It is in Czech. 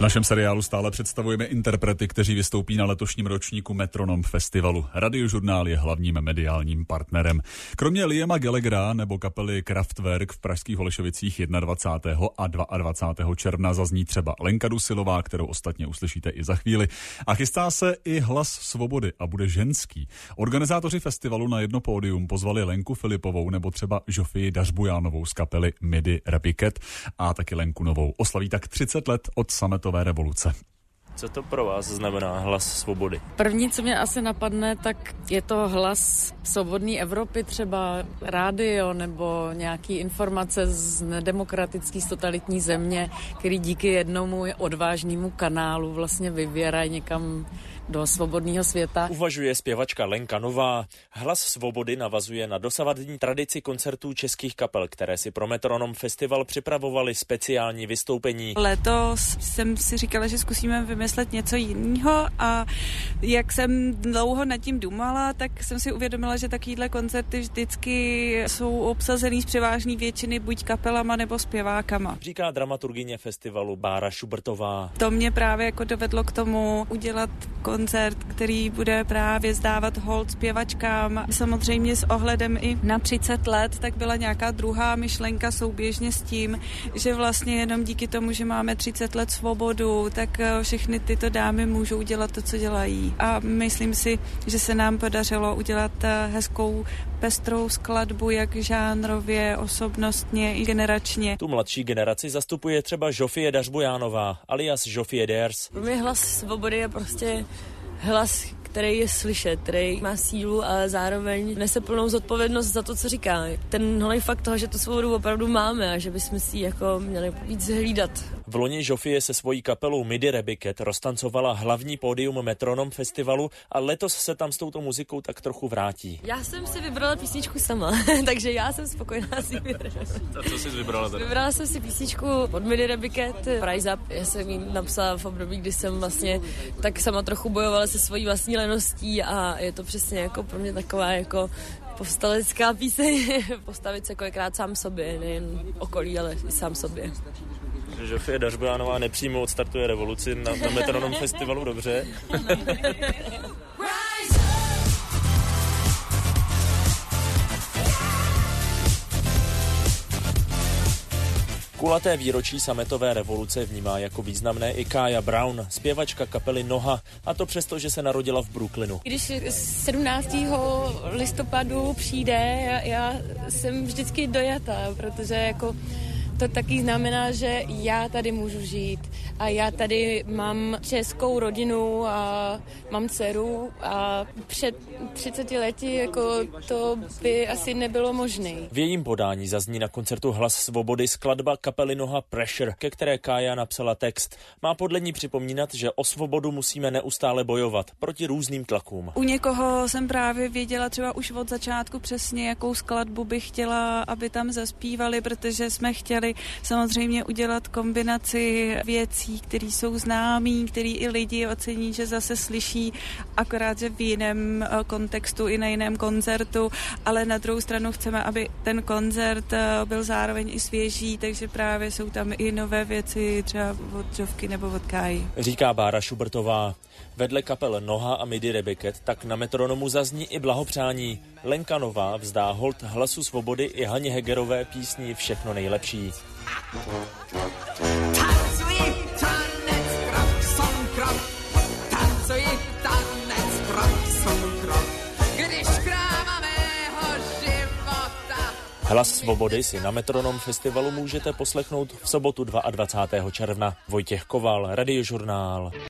našem seriálu stále představujeme interprety, kteří vystoupí na letošním ročníku Metronom Festivalu. Radiožurnál je hlavním mediálním partnerem. Kromě Liama Gallaghera nebo kapely Kraftwerk v pražských Holešovicích 21. a 22. června zazní třeba Lenka Dusilová, kterou ostatně uslyšíte i za chvíli. A chystá se i Hlas svobody a bude ženský. Organizátoři festivalu na jedno pódium pozvali Lenku Filipovou nebo třeba Žofii Dařbujánovou z kapely Midi Repiquet a taky Lenku Novou. Oslaví tak 30 let od sametové revoluce. Co to pro vás znamená Hlas svobody? První, co mě asi napadne, tak je to hlas svobodné Evropy, třeba rádio nebo nějaký informace z nedemokratický, z totalitní země, který díky jednomu odvážnému kanálu vlastně vyvěrají někam do svobodného světa. Uvažuje zpěvačka Lenka Nová. Hlas svobody navazuje na dosavadní tradici koncertů českých kapel, které si pro Metronom Festival připravovali speciální vystoupení. Letos jsem si říkala, že zkusíme vymyslet něco jiného a jak jsem dlouho nad tím dumala, tak jsem si uvědomila, že takovýhle koncerty vždycky jsou obsazený z převážné většiny buď kapelama nebo zpěvákama. Říká dramaturgyně festivalu Bára Šubertová. To mě právě jako dovedlo k tomu udělat koncert, který bude právě zdávat hold zpěvačkám. Samozřejmě s ohledem i na 30 let, tak byla nějaká druhá myšlenka souběžně s tím, že vlastně jenom díky tomu, že máme 30 let svobodu, tak všechny tyto dámy můžou dělat to, co dělají. A myslím si, že se nám podařilo udělat hezkou pestrou skladbu, jak žánrově, osobnostně i generačně. Tu mladší generaci zastupuje třeba Žofie Dařbujánová, alias Žofie Dares. Pro mě Hlas svobody je prostě hlas, který je slyšet, který má sílu, ale zároveň nese plnou zodpovědnost za to, co říká. Ten hlavní fakt toho, že tu svobodu opravdu máme a že bychom si ji jako měli víc hlídat. V loni Žofie se svojí kapelou Midi Repiquet roztancovala hlavní pódium Metronom Festivalu a letos se tam s touto muzikou tak trochu vrátí. Já jsem si vybrala písničku sama, takže já jsem spokojená s tím. A co jsi vybrala teda? Vybrala jsem si písničku od Midi Repiquet, Rise Up. Já jsem ji napsala v období, kdy jsem vlastně tak sama trochu bojovala se svojí vlastní leností a je to přesně jako pro mě taková jako povstalecká píseň. Postavit se kolikrát sám sobě, nejen okolí, ale i sám sobě. Žofie Dařbujánová nepřímo odstartuje revoluci na Metronom Festivalu, dobře. Kulaté výročí sametové revoluce vnímá jako významné i Kaya Brown, zpěvačka kapely Noha, a to přesto, že se narodila v Brooklynu. Když 17. listopadu přijde, já jsem vždycky dojatá, protože jako to taky znamená, že já tady můžu žít a já tady mám českou rodinu a mám dceru a před 30 lety jako to by asi nebylo možné. V jejím podání zazní na koncertu Hlas svobody skladba kapely Noha Pressure, ke které Kaya napsala text. Má podle ní připomínat, že o svobodu musíme neustále bojovat proti různým tlakům. U někoho jsem právě věděla třeba už od začátku přesně, jakou skladbu bych chtěla, aby tam zaspívali, protože jsme chtěli samozřejmě udělat kombinaci věcí, které jsou známý, které i lidi ocení, že zase slyší, akorát, že v jiném kontextu i na jiném koncertu, ale na druhou stranu chceme, aby ten koncert byl zároveň i svěží, takže právě jsou tam i nové věci, třeba od Žovky nebo od Káji. Říká Bára Šubertová. Vedle kapel Noha a Midi Repiquet tak na Metronomu zazní i blahopřání. Lenka Nová vzdá hold Hlasu svobody i Haně Hegerové písni Všechno nejlepší. Tancuji tanec krok, som krok. Tancuji tanec krok, som krok. Když kráva mého života. Hlas svobody si na Metronom Festivalu můžete poslechnout v sobotu 22. června. Vojtěch Koval, Radiožurnál.